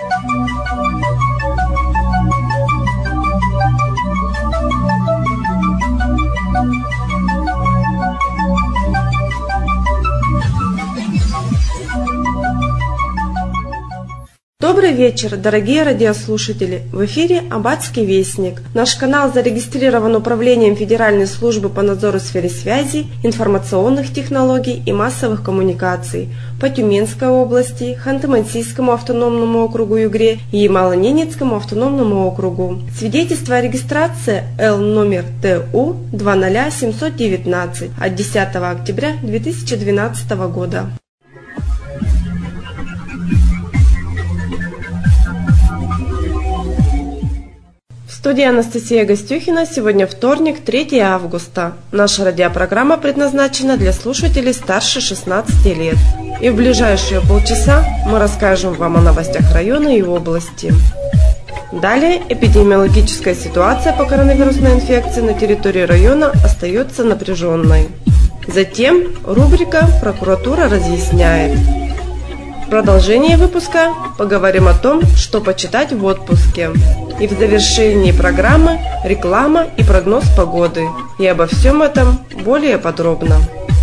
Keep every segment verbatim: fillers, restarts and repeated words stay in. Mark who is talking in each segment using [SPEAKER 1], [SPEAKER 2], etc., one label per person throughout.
[SPEAKER 1] Добрый вечер, дорогие радиослушатели! В эфире Аббатский вестник. Наш канал зарегистрирован Управлением Федеральной службы по надзору в сфере связи, информационных технологий и массовых коммуникаций по Тюменской области, Ханты-Мансийскому автономному округу Югре и Ямало-Ненецкому автономному округу. Свидетельство о регистрации Л номер Т У два ноль семь один девять от десятого октября две тысячи двенадцатого года. В студии Анастасия Гостюхина. Сегодня вторник, третьего августа. Наша радиопрограмма предназначена для слушателей старше шестнадцати лет. И в ближайшие полчаса мы расскажем вам о новостях района и области. Далее эпидемиологическая ситуация по коронавирусной инфекции на территории района остается напряженной. Затем рубрика «Прокуратура разъясняет». В продолжении выпуска поговорим о том, что почитать в отпуске. И в завершении программы реклама и прогноз погоды. И обо всем этом более подробно.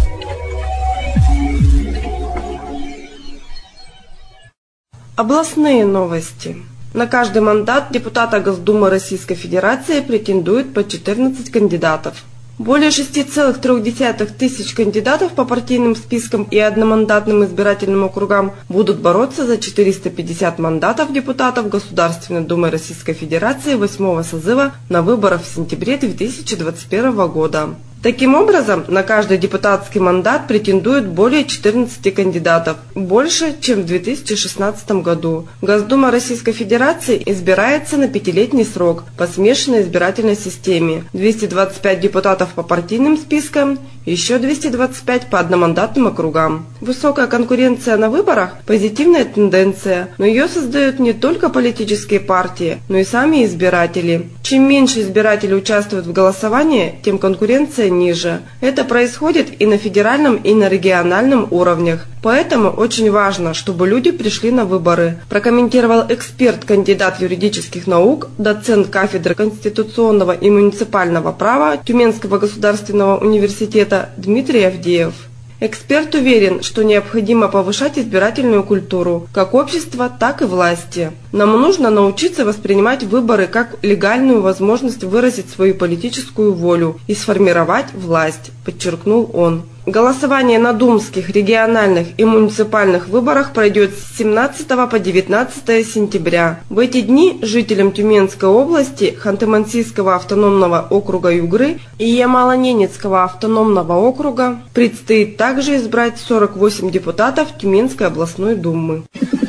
[SPEAKER 1] Областные новости. На каждый мандат депутата Госдумы Российской Федерации претендует по четырнадцать кандидатов. Более шести целых трёх десятых тысяч кандидатов по партийным спискам и одномандатным избирательным округам будут бороться за четыреста пятьдесят мандатов депутатов Государственной Думы Российской Федерации восьмого созыва на выборах в сентябре две тысячи двадцать первого года. Таким образом, на каждый депутатский мандат претендует более четырнадцати кандидатов, больше, чем в две тысячи шестнадцатом году. Госдума Российской Федерации избирается на пятилетний срок по смешанной избирательной системе. двести двадцать пять депутатов по партийным спискам, еще двести двадцать пять по одномандатным округам. Высокая конкуренция на выборах – позитивная тенденция, но ее создают не только политические партии, но и сами избиратели. Чем меньше избирателей участвуют в голосовании, тем конкуренция ниже. Это происходит и на федеральном, и на региональном уровнях. Поэтому очень важно, чтобы люди пришли на выборы, прокомментировал эксперт, кандидат юридических наук, доцент кафедры конституционного и муниципального права Тюменского государственного университета Дмитрий Авдеев. Эксперт уверен, что необходимо повышать избирательную культуру, как общества, так и власти. Нам нужно научиться воспринимать выборы как легальную возможность выразить свою политическую волю и сформировать власть, подчеркнул он. Голосование на думских, региональных и муниципальных выборах пройдет с семнадцатого по девятнадцатое сентября. В эти дни жителям Тюменской области, Ханты-Мансийского автономного округа Югры и Ямало-Ненецкого автономного округа предстоит также избрать сорок восемь депутатов Тюменской областной думы.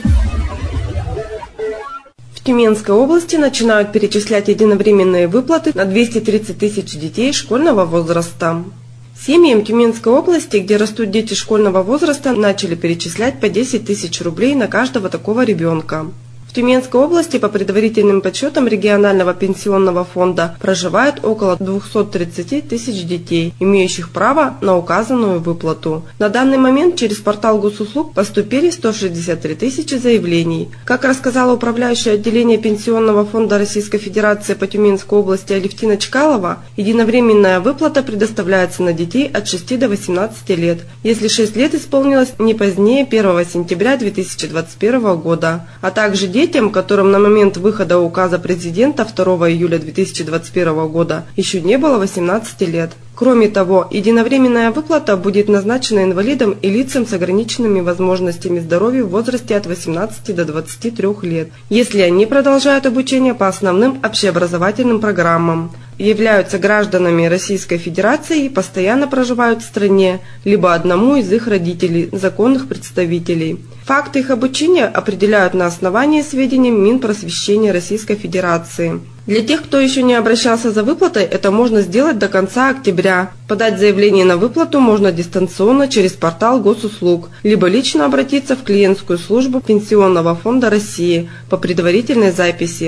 [SPEAKER 1] В Тюменской области начинают перечислять единовременные выплаты на двести тридцать тысяч детей школьного возраста. Семьям Тюменской области, где растут дети школьного возраста, начали перечислять по десять тысяч рублей на каждого такого ребенка. В Тюменской области по предварительным подсчетам регионального пенсионного фонда проживает около двухсот тридцати тысяч детей, имеющих право на указанную выплату. На данный момент через портал госуслуг поступили сто шестьдесят три тысячи заявлений. Как рассказала управляющая отделение Пенсионного фонда Российской Федерации по Тюменской области Алевтина Чкалова, единовременная выплата предоставляется на детей от шести до восемнадцати лет, если шесть лет исполнилось не позднее первого сентября две тысячи двадцать первого года, а также детям, Детям, которым на момент выхода указа президента второго июля две тысячи двадцать первого года еще не было восемнадцати лет. Кроме того, единовременная выплата будет назначена инвалидам и лицам с ограниченными возможностями здоровья в возрасте от восемнадцати до двадцати трёх лет, если они продолжают обучение по основным общеобразовательным программам, являются гражданами Российской Федерации и постоянно проживают в стране, либо одному из их родителей, законных представителей. Факты их обучения определяют на основании сведений Минпросвещения Российской Федерации. Для тех, кто еще не обращался за выплатой, это можно сделать до конца октября. Подать заявление на выплату можно дистанционно через портал госуслуг, либо лично обратиться в клиентскую службу Пенсионного фонда России по предварительной записи.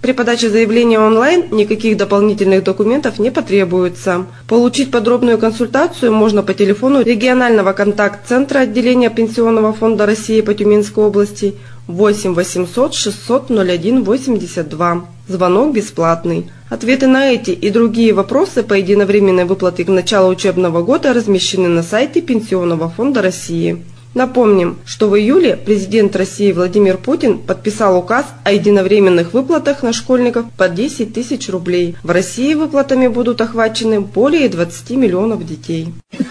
[SPEAKER 1] При подаче заявления онлайн никаких дополнительных документов не потребуется. Получить подробную консультацию можно по телефону регионального контакт-центра отделения Пенсионного фонда России по Тюменской области восемь восемьсот шестьсот ноль один восемьдесят два. Звонок бесплатный. Ответы на эти и другие вопросы по единовременной выплате к началу учебного года размещены на сайте Пенсионного фонда России. Напомним, что в июле президент России Владимир Путин подписал указ о единовременных выплатах на школьников по десять тысяч рублей. В России выплатами будут охвачены более двадцати миллионов детей.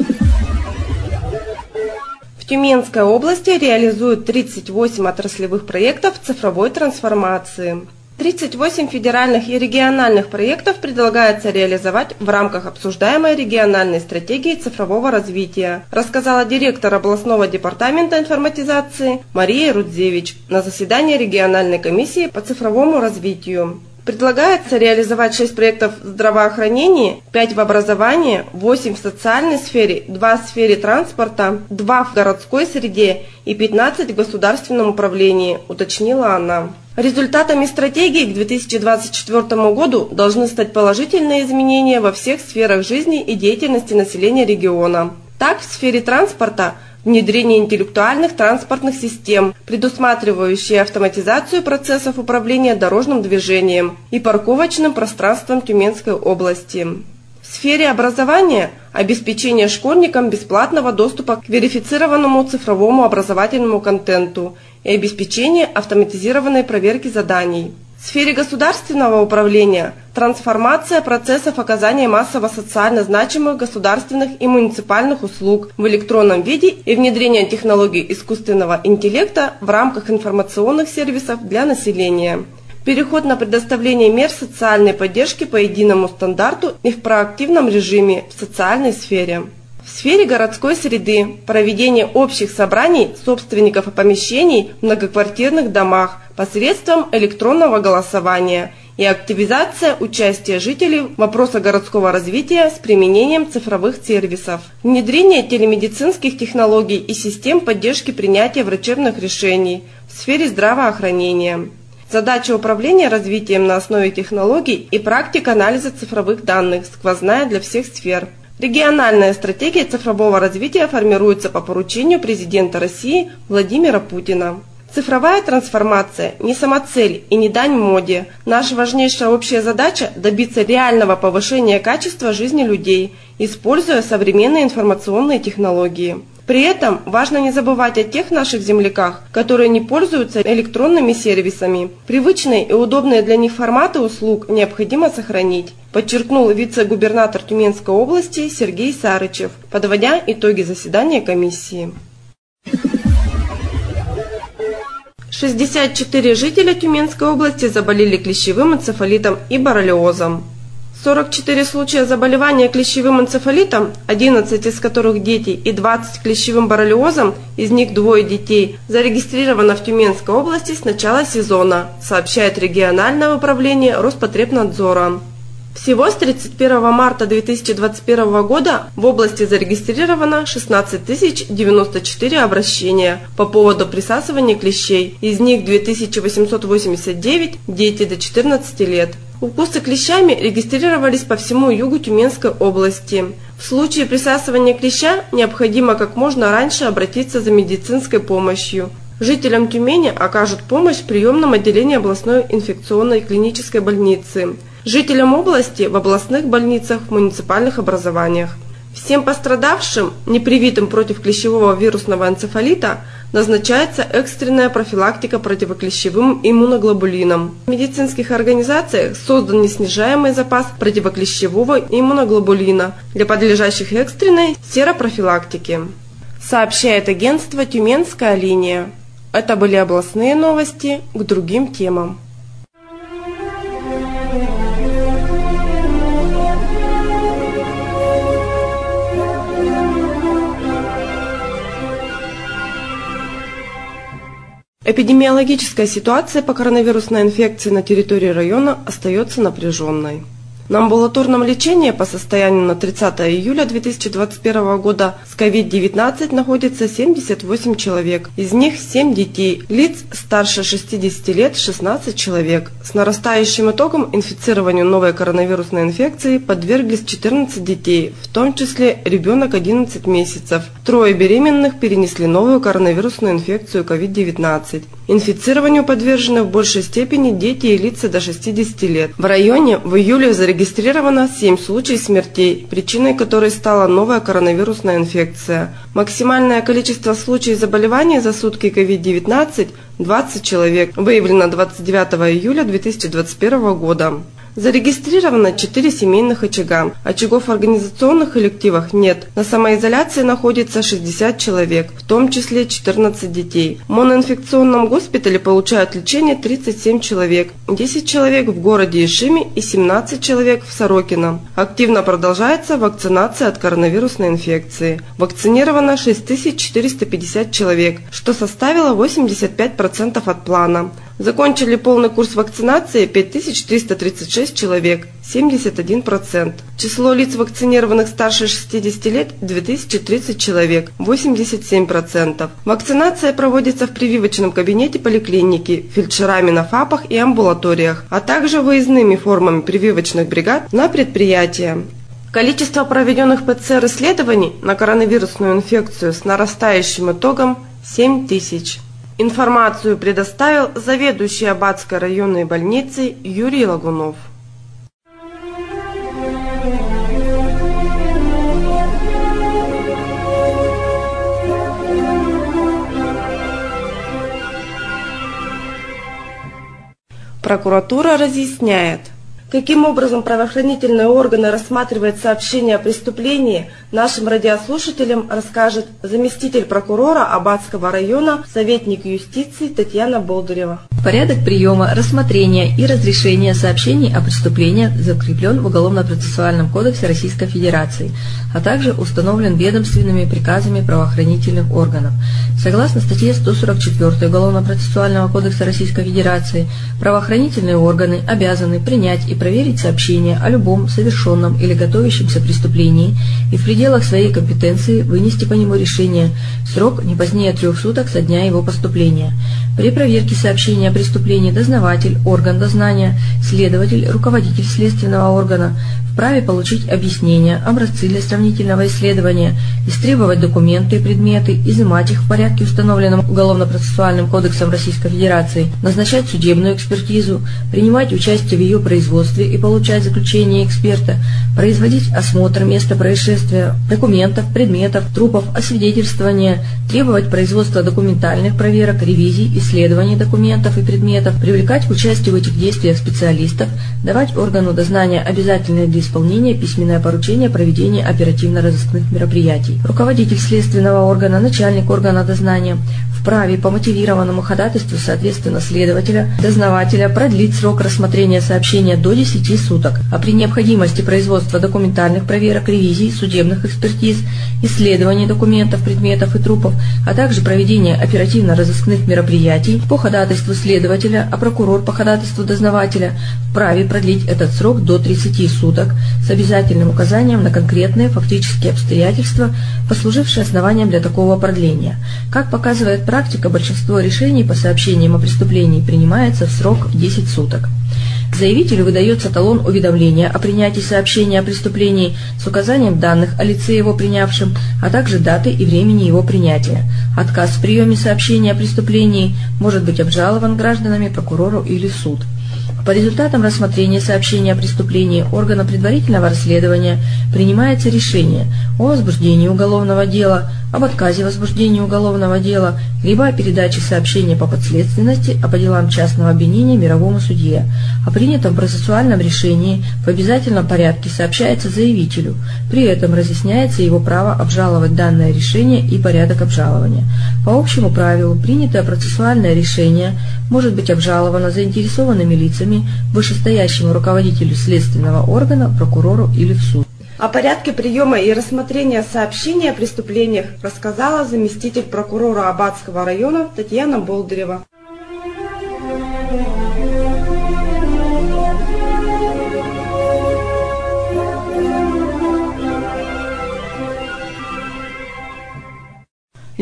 [SPEAKER 1] В Тюменской области реализуют тридцать восемь отраслевых проектов цифровой трансформации. тридцать восемь федеральных и региональных проектов предлагается реализовать в рамках обсуждаемой региональной стратегии цифрового развития, рассказала директор областного департамента информатизации Мария Рудзевич на заседании региональной комиссии по цифровому развитию. Предлагается реализовать шесть проектов в здравоохранении, пять в образовании, восемь в социальной сфере, два в сфере транспорта, два в городской среде и пятнадцать в государственном управлении, уточнила она. Результатами стратегии к две тысячи двадцать четвёртому году должны стать положительные изменения во всех сферах жизни и деятельности населения региона. Так, в сфере транспорта внедрение интеллектуальных транспортных систем, предусматривающие автоматизацию процессов управления дорожным движением и парковочным пространством Тюменской области. В сфере образования – обеспечение школьникам бесплатного доступа к верифицированному цифровому образовательному контенту и обеспечение автоматизированной проверки заданий. В сфере государственного управления – трансформация процессов оказания массово социально значимых государственных и муниципальных услуг в электронном виде и внедрение технологий искусственного интеллекта в рамках информационных сервисов для населения. Переход на предоставление мер социальной поддержки по единому стандарту и в проактивном режиме в социальной сфере. В сфере городской среды – проведение общих собраний собственников помещений в многоквартирных домах посредством электронного голосования и активизация участия жителей в вопросах городского развития с применением цифровых сервисов, внедрение телемедицинских технологий и систем поддержки принятия врачебных решений в сфере здравоохранения. Задача управления развитием на основе технологий и практик анализа цифровых данных, сквозная для всех сфер. Региональная стратегия цифрового развития формируется по поручению президента России Владимира Путина. Цифровая трансформация не самоцель и не дань моде. Наша важнейшая общая задача – добиться реального повышения качества жизни людей, используя современные информационные технологии. При этом важно не забывать о тех наших земляках, которые не пользуются электронными сервисами. Привычные и удобные для них форматы услуг необходимо сохранить, подчеркнул вице-губернатор Тюменской области Сергей Сарычев, подводя итоги заседания комиссии. шестьдесят четыре жителя Тюменской области заболели клещевым энцефалитом и боррелиозом. сорок четыре случая заболевания клещевым энцефалитом, одиннадцать из которых дети, и двадцать клещевым боррелиозом, из них двое детей, зарегистрировано в Тюменской области с начала сезона, сообщает региональное управление Роспотребнадзора. Всего с тридцать первого марта две тысячи двадцать первого года в области зарегистрировано шестнадцать тысяч девяносто четыре обращения по поводу присасывания клещей, из них две тысячи восемьсот восемьдесят девять – дети до четырнадцати лет. Укусы клещами регистрировались по всему югу Тюменской области. В случае присасывания клеща необходимо как можно раньше обратиться за медицинской помощью. Жителям Тюмени окажут помощь в приемном отделении областной инфекционной клинической больницы. Жителям области в областных больницах, в муниципальных образованиях. Всем пострадавшим, непривитым против клещевого вирусного энцефалита, назначается экстренная профилактика противоклещевым иммуноглобулином. В медицинских организациях создан неснижаемый запас противоклещевого иммуноглобулина для подлежащих экстренной серопрофилактике, сообщает агентство «Тюменская линия». Это были областные новости к другим темам. Эпидемиологическая ситуация по коронавирусной инфекции на территории района остается напряженной. На амбулаторном лечении по состоянию на тридцатое июля две тысячи двадцать первого года с ковид девятнадцать находится семьдесят восемь человек, из них семь детей, лиц старше шестидесяти лет шестнадцать человек. С нарастающим итогом инфицированию новой коронавирусной инфекцией подверглись четырнадцать детей, в том числе ребенок одиннадцать месяцев. Трое беременных перенесли новую коронавирусную инфекцию ковид девятнадцать. Инфицированию подвержены в большей степени дети и лица до шестидесяти лет. В районе в июле зарегистрировано семь случаев смертей, причиной которой стала новая коронавирусная инфекция. Максимальное количество случаев заболеваний за сутки ковид девятнадцать – двадцать человек, выявлено двадцать девятого июля две тысячи двадцать первого года. Зарегистрировано четыре семейных очага. Очагов в организационных коллективах нет. На самоизоляции находится шестьдесят человек, в том числе четырнадцать детей. В моноинфекционном госпитале получают лечение тридцать семь человек, десять человек в городе Ишиме и семнадцать человек в Сорокино. Активно продолжается вакцинация от коронавирусной инфекции. Вакцинировано шесть тысяч четыреста пятьдесят человек, что составило восемьдесят пять процентов от плана. Закончили полный курс вакцинации пять тысяч триста тридцать шесть человек, семьдесят один процент. Число лиц, вакцинированных старше шестидесяти лет – две тысячи тридцать человек, восемьдесят семь процентов. Вакцинация проводится в прививочном кабинете поликлиники, фельдшерами на ФАПах и амбулаториях, а также выездными формами прививочных бригад на предприятия. Количество проведенных ПЦР-исследований на коронавирусную инфекцию с нарастающим итогом – семь тысяч. Информацию предоставил заведующий Аббатской районной больницей Юрий Лагунов. Прокуратура разъясняет, каким образом правоохранительные органы рассматривают сообщения о преступлении, нашим радиослушателям расскажет заместитель прокурора Аббатского района, советник юстиции Татьяна Болдырева.
[SPEAKER 2] Порядок приема, рассмотрения и разрешения сообщений о преступлениях закреплен в Уголовно-процессуальном кодексе Российской Федерации, а также установлен ведомственными приказами правоохранительных органов. Согласно статье сто сорок четыре Уголовно-процессуального кодекса Российской Федерации, правоохранительные органы обязаны принять и проверить сообщение о любом совершенном или готовящемся преступлении и в пределах своей компетенции вынести по нему решение в срок не позднее трех суток со дня его поступления. При проверке сообщения о преступлении дознаватель, орган дознания, следователь, руководитель следственного органа вправе получить объяснения, образцы для сравнительного исследования, истребовать документы и предметы, изымать их в порядке, установленном Уголовно-процессуальным кодексом Российской Федерации, назначать судебную экспертизу, принимать участие в ее производстве и получать заключение эксперта, производить осмотр места происшествия, документов, предметов, трупов, освидетельствования, требовать производства документальных проверок, ревизий, исследований документов и предметов, привлекать к участию в этих действиях специалистов, давать органу дознания обязательное для исполнения письменное поручение о проведении оперативно-розыскных мероприятий. Руководитель следственного органа, начальник органа дознания вправе по мотивированному ходатайству соответственно следователя, дознавателя продлить срок рассмотрения сообщения до десяти суток, а при необходимости производства документальных проверок, ревизий, судебных экспертиз, исследований документов, предметов и трупов, а также проведения оперативно-розыскных мероприятий по ходатайству следователя, а прокурор по ходатайству дознавателя вправе продлить этот срок до тридцати суток с обязательным указанием на конкретные фактические обстоятельства, послужившие основанием для такого продления. Как показывает практика, большинство решений по сообщениям о преступлении принимается в срок десять суток. Заявителю выдается талон уведомления о принятии сообщения о преступлении с указанием данных о лице его принявшем, а также даты и времени его принятия. Отказ в приеме сообщения о преступлении может быть обжалован гражданами прокурору или в суд. По результатам рассмотрения сообщения о преступлении органа предварительного расследования принимается решение о возбуждении уголовного дела, об отказе в возбуждении уголовного дела, либо о передаче сообщения по подследственности, а по делам частного обвинения мировому судье. О принятом процессуальном решении в обязательном порядке сообщается заявителю. При этом разъясняется его право обжаловать данное решение и порядок обжалования. По общему правилу, принятое процессуальное решение может быть обжаловано заинтересованными лицами, вышестоящему руководителю следственного органа, прокурору или в суд.
[SPEAKER 1] О порядке приема и рассмотрения сообщений о преступлениях рассказала заместитель прокурора Аббатского района Татьяна Болдырева.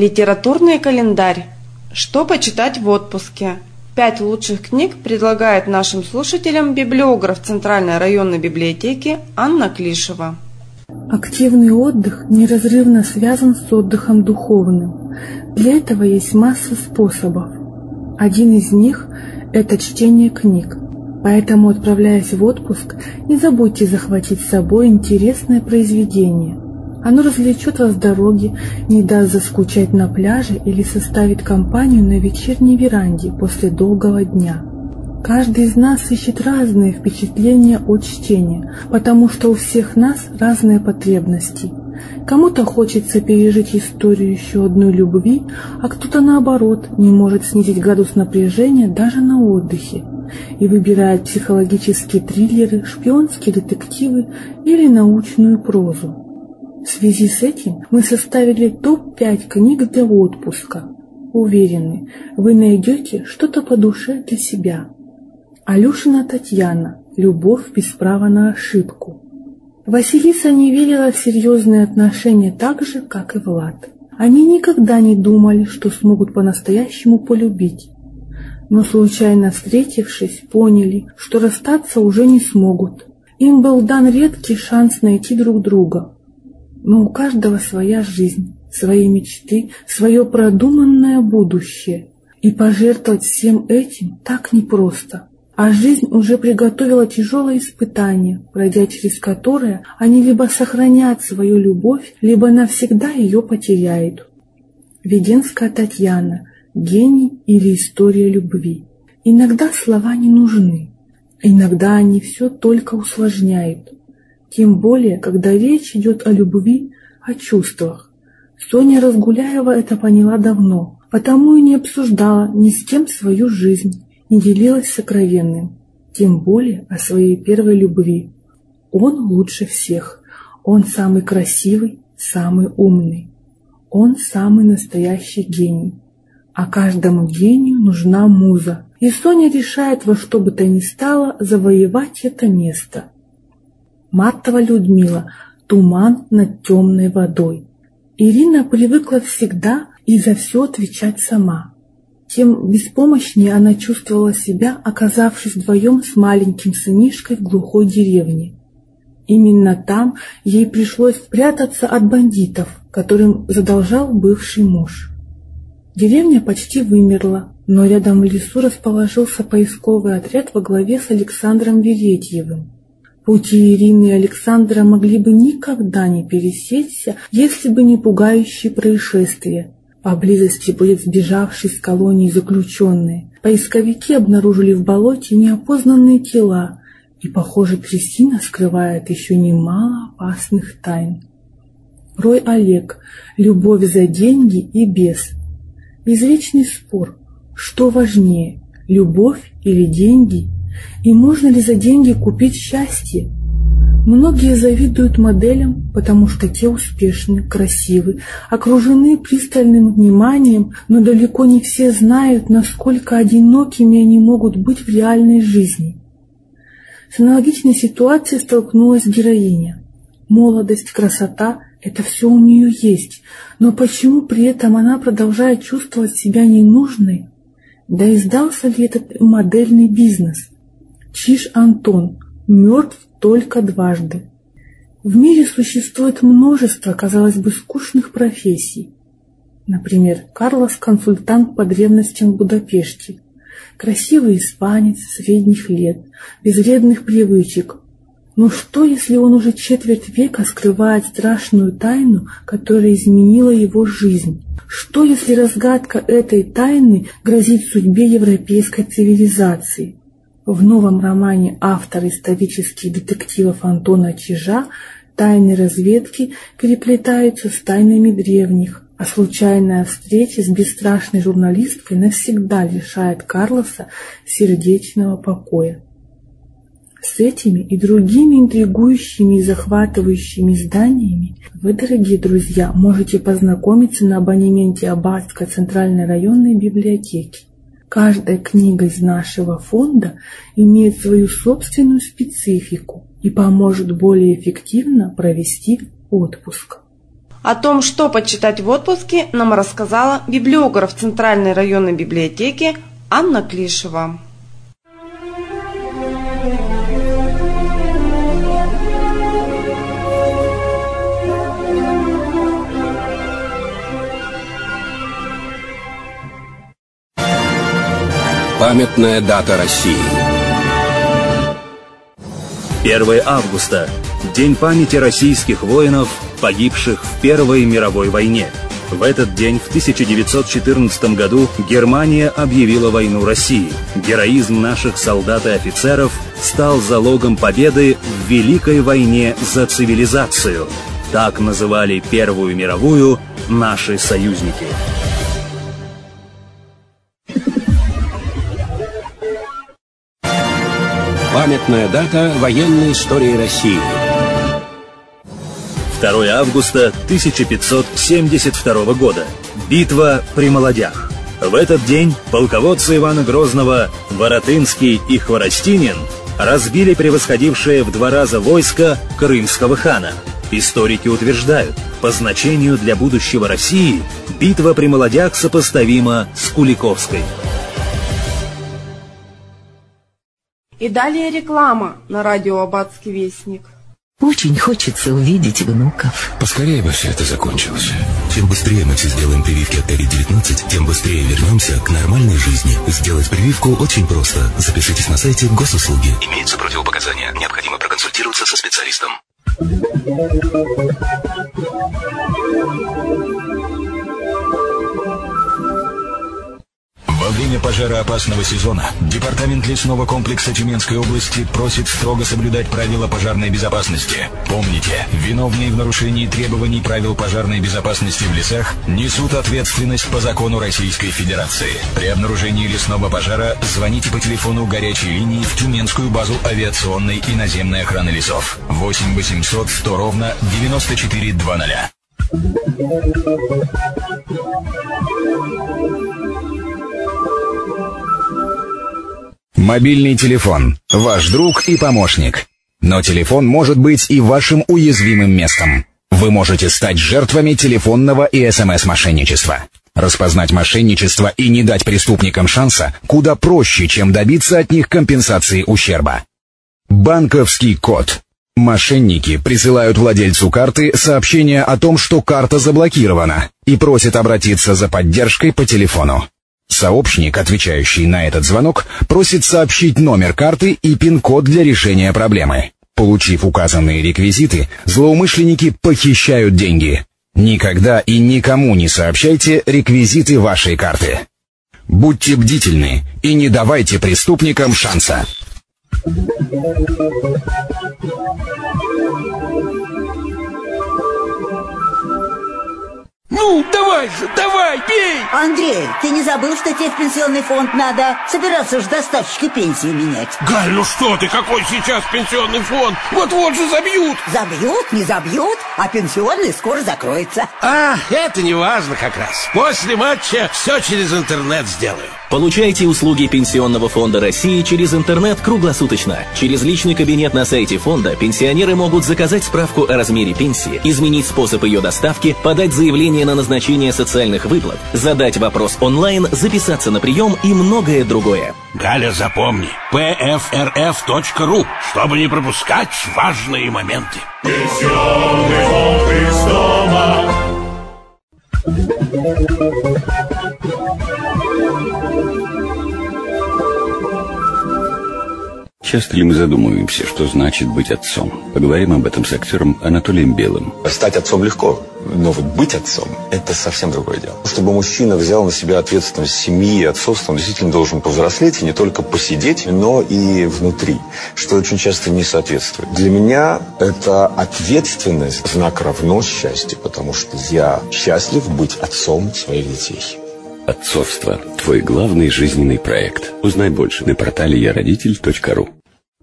[SPEAKER 1] Литературный календарь. Что почитать в отпуске? Пять лучших книг предлагает нашим слушателям библиограф Центральной районной библиотеки Анна Клишева.
[SPEAKER 3] Активный отдых неразрывно связан с отдыхом духовным. Для этого есть масса способов. Один из них – это чтение книг. Поэтому, отправляясь в отпуск, не забудьте захватить с собой интересное произведение. Оно развлечет вас в дороге, не даст заскучать на пляже или составит компанию на вечерней веранде после долгого дня. Каждый из нас ищет разные впечатления от чтения, потому что у всех нас разные потребности. Кому-то хочется пережить историю еще одной любви, а кто-то, наоборот, не может снизить градус напряжения даже на отдыхе и выбирает психологические триллеры, шпионские детективы или научную прозу. В связи с этим мы составили топ пять книг для отпуска. Уверены, вы найдете что-то по душе для себя. Алешина Татьяна. Любовь без права на ошибку. Василиса не верила в серьезные отношения так же, как и Влад. Они никогда не думали, что смогут по-настоящему полюбить. Но случайно встретившись, поняли, что расстаться уже не смогут. Им был дан редкий шанс найти друг друга. Но у каждого своя жизнь, свои мечты, свое продуманное будущее. И пожертвовать всем этим так непросто. А жизнь уже приготовила тяжелое испытание, пройдя через которое они либо сохранят свою любовь, либо навсегда ее потеряют. Веденская Татьяна. Гений или история любви. Иногда слова не нужны, иногда они все только усложняют. Тем более, когда речь идет о любви, о чувствах. Соня Разгуляева это поняла давно, потому и не обсуждала ни с кем свою жизнь, не делилась сокровенным, тем более о своей первой любви. Он лучше всех, он самый красивый, самый умный, он самый настоящий гений. А каждому гению нужна муза, и Соня решает во что бы то ни стало завоевать это место. Маттова Людмила. Туман над темной водой. Ирина привыкла всегда и за все отвечать сама. Тем беспомощнее она чувствовала себя, оказавшись вдвоем с маленьким сынишкой в глухой деревне. Именно там ей пришлось прятаться от бандитов, которым задолжал бывший муж. Деревня почти вымерла, но рядом в лесу расположился поисковый отряд во главе с Александром Веретьевым. Пути Ирины и Александра могли бы никогда не пересечься, если бы не пугающие происшествия. Поблизости были сбежавшие с колонии заключенные. Поисковики обнаружили в болоте неопознанные тела, и, похоже, трясина скрывает еще немало опасных тайн. Рой Олег. Любовь за деньги и без. Извечный спор. Что важнее, любовь или деньги? И можно ли за деньги купить счастье? Многие завидуют моделям, потому что те успешны, красивы, окружены пристальным вниманием, но далеко не все знают, насколько одинокими они могут быть в реальной жизни. С аналогичной ситуацией столкнулась героиня. Молодость, красота – это все у нее есть, но почему при этом она продолжает чувствовать себя ненужной? Да и сдался ли этот модельный бизнес? Чиж Антон. Мертв только дважды. В мире существует множество, казалось бы, скучных профессий. Например, Карлос – консультант по древностям в Будапеште. Красивый испанец средних лет, без вредных привычек. Но что, если он уже четверть века скрывает страшную тайну, которая изменила его жизнь? Что, если разгадка этой тайны грозит судьбе европейской цивилизации? В новом романе автора исторических детективов Антона Чижа тайны разведки переплетаются с тайнами древних, а случайная встреча с бесстрашной журналисткой навсегда лишает Карлоса сердечного покоя. С этими и другими интригующими и захватывающими изданиями вы, дорогие друзья, можете познакомиться на абонементе Аббатской Центральной районной библиотеки. Каждая книга из нашего фонда имеет свою собственную специфику и поможет более эффективно провести отпуск.
[SPEAKER 1] О том, что почитать в отпуске, нам рассказала библиограф Центральной районной библиотеки Анна Клишева.
[SPEAKER 4] Памятная дата России.
[SPEAKER 5] первое августа. День памяти российских воинов, погибших в Первой мировой войне. В этот день, в тысяча девятьсот четырнадцатом году, Германия объявила войну России. Героизм наших солдат и офицеров стал залогом победы в Великой войне за цивилизацию. Так называли Первую мировую наши союзники.
[SPEAKER 4] Памятная дата военной истории России.
[SPEAKER 5] второе августа тысяча пятьсот семьдесят второго года. Битва при Молодях. В этот день полководцы Ивана Грозного Воротынский и Хворостинин разбили превосходившее в два раза войско крымского хана. Историки утверждают, по значению для будущего России битва при Молодях сопоставима с Куликовской.
[SPEAKER 1] И далее реклама на радио Аббатский вестник.
[SPEAKER 6] Очень хочется увидеть внуков.
[SPEAKER 7] Поскорее бы все это закончилось. Чем быстрее мы все сделаем прививки от ковид девятнадцать, тем быстрее вернемся к нормальной жизни. Сделать прививку очень просто. Запишитесь на сайте Госуслуги. Имеются противопоказания. Необходимо проконсультироваться со специалистом. Во время пожароопасного сезона Департамент лесного комплекса Тюменской области просит строго соблюдать правила пожарной безопасности. Помните, виновные в нарушении требований правил пожарной безопасности в лесах несут ответственность по закону Российской Федерации. При обнаружении лесного пожара звоните по телефону горячей линии в Тюменскую базу авиационной и наземной охраны лесов восемь восемьсот сто ровно девяносто четыре двадцать.
[SPEAKER 8] Мобильный телефон – ваш друг и помощник. Но телефон может быть и вашим уязвимым местом. Вы можете стать жертвами телефонного и СМС-мошенничества. Распознать мошенничество и не дать преступникам шанса куда проще, чем добиться от них компенсации ущерба. Банковский код. Мошенники присылают владельцу карты сообщение о том, что карта заблокирована, и просят обратиться за поддержкой по телефону. Сообщник, отвечающий на этот звонок, просит сообщить номер карты и пин-код для решения проблемы. Получив указанные реквизиты, злоумышленники похищают деньги. Никогда и никому не сообщайте реквизиты вашей карты. Будьте бдительны и не давайте преступникам шанса.
[SPEAKER 9] Ну, давай же, давай, бей!
[SPEAKER 10] Андрей, ты не забыл, что тебе в пенсионный фонд надо? Собираться же доставщика пенсии менять.
[SPEAKER 9] Галь, ну что ты, какой сейчас пенсионный фонд? Вот-вот же забьют.
[SPEAKER 10] Забьют, не забьют, а пенсионный скоро закроется.
[SPEAKER 9] А, это не важно как раз. После матча все через интернет сделаю.
[SPEAKER 11] Получайте услуги Пенсионного фонда России через интернет круглосуточно. Через личный кабинет на сайте фонда пенсионеры могут заказать справку о размере пенсии, изменить способ ее доставки, подать заявление на назначение социальных выплат, задать вопрос онлайн, записаться на прием и многое другое.
[SPEAKER 9] Галя, запомни, пэ эф эр эф точка ру, чтобы не пропускать важные моменты. Пенсионный фонд из дома.
[SPEAKER 12] Часто ли мы задумываемся, что значит быть отцом? Поговорим об этом с актером Анатолием Белым.
[SPEAKER 13] Стать отцом легко, но вот быть отцом – это совсем другое дело. Чтобы мужчина взял на себя ответственность семьи и отцовства, он действительно должен повзрослеть и не только посидеть, но и внутри, что очень часто не соответствует. Для меня это ответственность – знак равно счастья, потому что я счастлив быть отцом своих детей.
[SPEAKER 12] Отцовство – твой главный жизненный проект. Узнай больше на портале я родитель точка ру.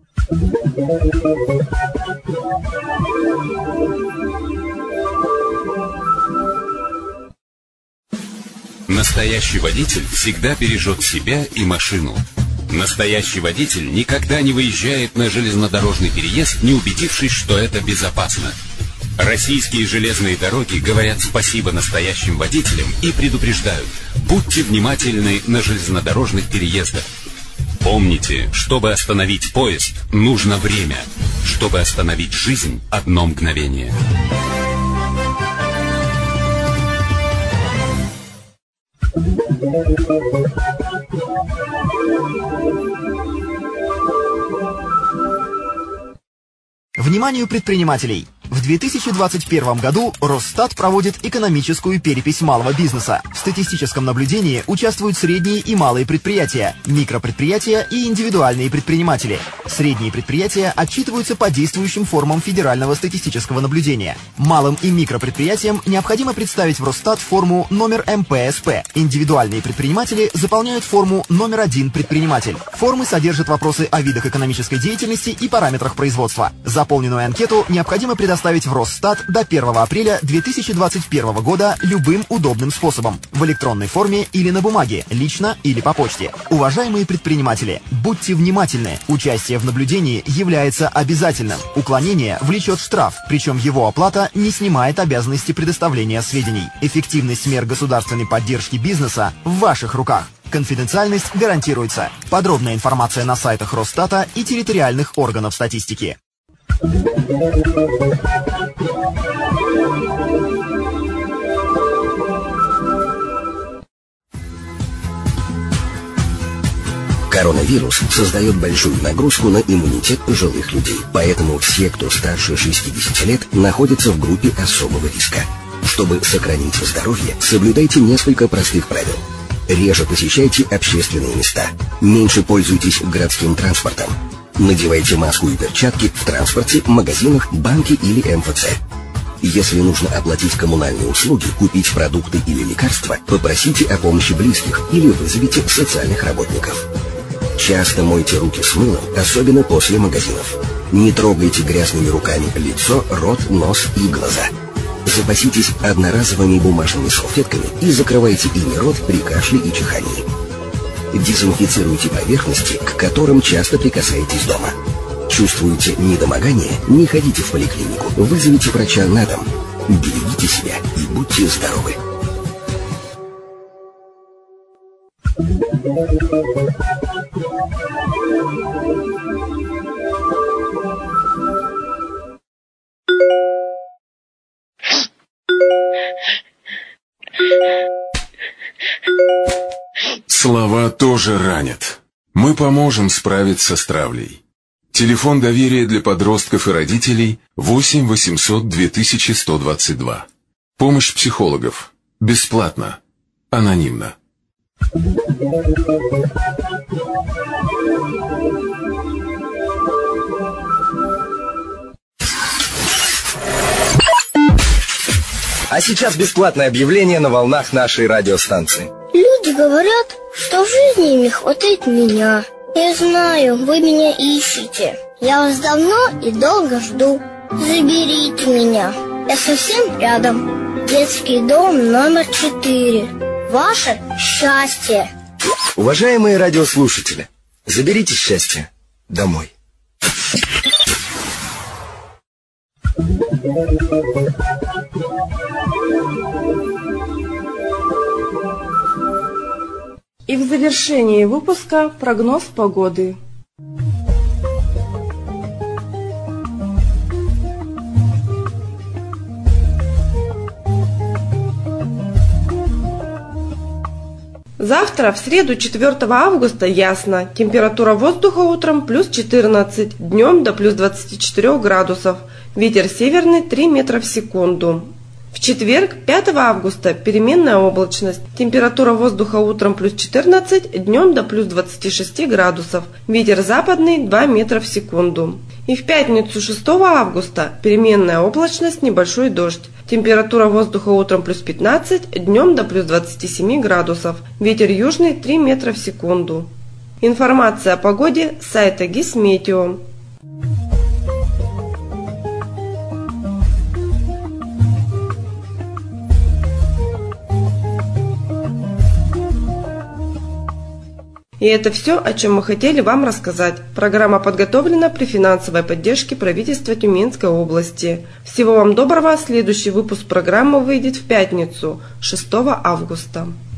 [SPEAKER 4] Настоящий водитель всегда бережет себя и машину. Настоящий водитель никогда не выезжает на железнодорожный переезд, не убедившись, что это безопасно.
[SPEAKER 8] Российские железные дороги говорят спасибо настоящим водителям и предупреждают: будьте внимательны на железнодорожных переездах. Помните, чтобы остановить поезд, нужно время. Чтобы остановить жизнь, одно мгновение.
[SPEAKER 14] Вниманию предпринимателей! В две тысячи двадцать первом году Росстат проводит экономическую перепись малого бизнеса. В статистическом наблюдении участвуют средние и малые предприятия, микропредприятия и индивидуальные предприниматели. Средние предприятия отчитываются по действующим формам федерального статистического наблюдения. Малым и микропредприятиям необходимо представить в Росстат форму номер эм пэ эс пэ. Индивидуальные предприниматели заполняют форму номер один предприниматель. Формы содержат вопросы о видах экономической деятельности и параметрах производства. Заполненную анкету необходимо предоставить в Росстат до первого апреля две тысячи двадцать первого года любым удобным способом: в электронной форме или на бумаге, лично или по почте. Уважаемые предприниматели, будьте внимательны. Участие в наблюдении является обязательным. Уклонение влечет штраф, причем его оплата не снимает обязанности предоставления сведений. Эффективность мер государственной поддержки бизнеса в ваших руках. Конфиденциальность гарантируется. Подробная информация на сайтах Росстата и территориальных органов статистики.
[SPEAKER 15] Коронавирус создает большую нагрузку на иммунитет пожилых людей. Поэтому все, кто старше шестидесяти лет, находятся в группе особого риска. Чтобы сохранить здоровье, соблюдайте несколько простых правил. Реже посещайте общественные места. Меньше пользуйтесь городским транспортом. Надевайте маску и перчатки в транспорте, магазинах, банке или эм эф цэ. Если нужно оплатить коммунальные услуги, купить продукты или лекарства, попросите о помощи близких или вызовите социальных работников. Часто мойте руки с мылом, особенно после магазинов. Не трогайте грязными руками лицо, рот, нос и глаза. Запаситесь одноразовыми бумажными салфетками и закрывайте ими рот при кашле и чихании. Дезинфицируйте поверхности, к которым часто прикасаетесь дома. Чувствуете недомогание? Не ходите в поликлинику. Вызовите врача на дом. Берегите себя и будьте здоровы.
[SPEAKER 16] Слова тоже ранят. Мы поможем справиться с травлей. Телефон доверия для подростков и родителей восемь восемьсот две тысячи сто двадцать два. Помощь психологов. Бесплатно. Анонимно.
[SPEAKER 17] А сейчас бесплатное объявление на волнах нашей радиостанции.
[SPEAKER 18] Люди говорят, что в жизни им не хватает меня. Я знаю, вы меня ищете. Я вас давно и долго жду. Заберите меня. Я совсем рядом. Детский дом номер четыре. Ваше счастье.
[SPEAKER 17] Уважаемые радиослушатели, заберите счастье домой.
[SPEAKER 1] И в завершении выпуска прогноз погоды. Завтра, в среду, четвёртого августа, ясно. Температура воздуха утром плюс четырнадцать, днем до плюс двадцати четырёх градусов. Ветер северный три метра в секунду. В четверг, пятого августа, переменная облачность. Температура воздуха утром плюс четырнадцать, днем до плюс двадцати шести градусов. Ветер западный два метра в секунду. И в пятницу, шестого августа, переменная облачность, небольшой дождь. Температура воздуха утром плюс пятнадцать, днем до плюс двадцати семи градусов. Ветер южный три метра в секунду. Информация о погоде с сайта Гисметео. И это все, о чем мы хотели вам рассказать. Программа подготовлена при финансовой поддержке правительства Тюменской области. Всего вам доброго. Следующий выпуск программы выйдет в пятницу, шестого августа.